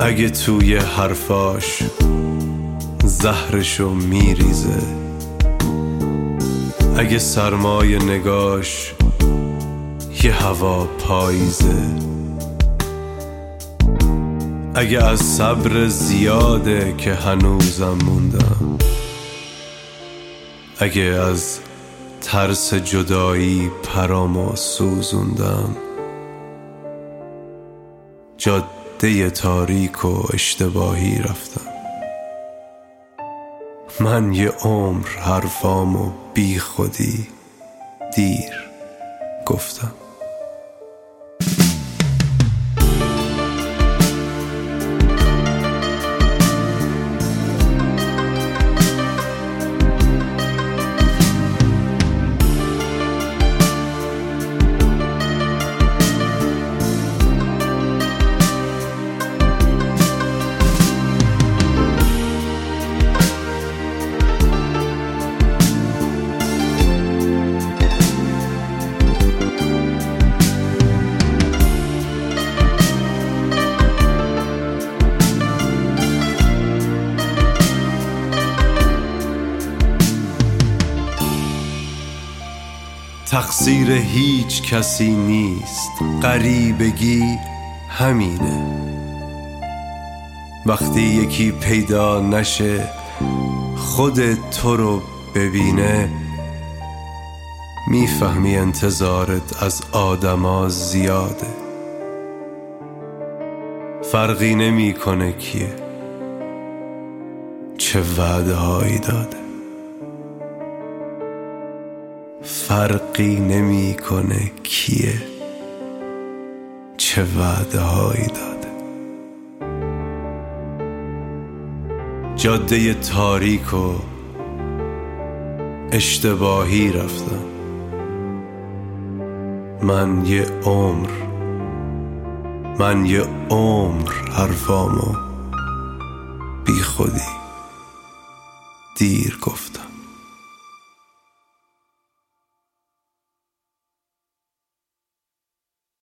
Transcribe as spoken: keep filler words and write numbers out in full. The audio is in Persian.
اگه توی حرفاش زهرشو میریزه، اگه سرمای نگاش یه هوا پاییزه، اگه از صبر زیاده که هنوزم موندم، اگه از ترس جدایی پرامو سوزوندم، جاده تاریک و اشتباهی رفتم. من یه عمر حرفامو بی خودی دیر گفتم. تقصیر هیچ کسی نیست، غریبگی همینه. وقتی یکی پیدا نشه خود تو رو ببینه، میفهمی انتظارت از آدما زیاده. فرقی نمیکنه کیه، چه وعده هایی داده. فرقی نمیکنه کیه، چه وعده هایی داده. جاده تاریک و اشتباهی رفتم. من یه عمر من یه عمر حرفامو بی خودی دیر گفتم.